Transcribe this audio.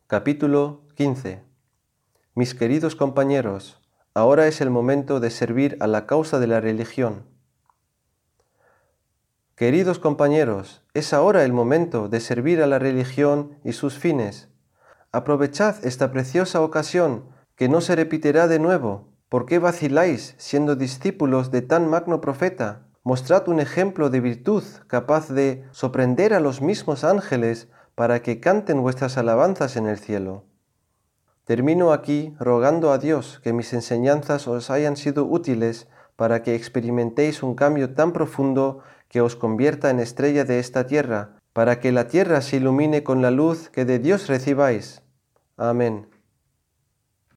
Capítulo 15. Mis queridos compañeros, ahora es el momento de servir a la causa de la religión. Queridos compañeros, es ahora el momento de servir a la religión y sus fines. Aprovechad esta preciosa ocasión, que no se repetirá de nuevo. ¿Por qué vaciláis siendo discípulos de tan magno profeta? Mostrad un ejemplo de virtud capaz de sorprender a los mismos ángeles para que canten vuestras alabanzas en el cielo. Termino aquí rogando a Dios que mis enseñanzas os hayan sido útiles para que experimentéis un cambio tan profundo que os convierta en estrella de esta tierra, para que la tierra se ilumine con la luz que de Dios recibáis. Amén.